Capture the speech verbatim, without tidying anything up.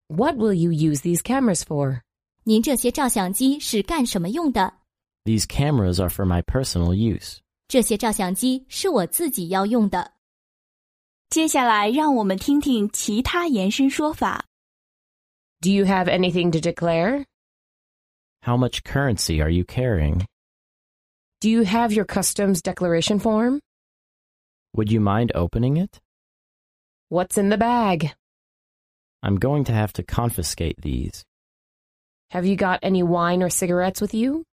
What will you use these cameras for? 您这些照相机是干什么用的？ These cameras are for my personal use. 这些照相机是我自己要用的。 接下来让我们听听其他延伸说法。 Do you have anything to declare? How much currency are you carrying? Do you have your customs declaration form? Would you mind opening it? What's in the bag? I'm going to have to confiscate these. Have you got any wine or cigarettes with you?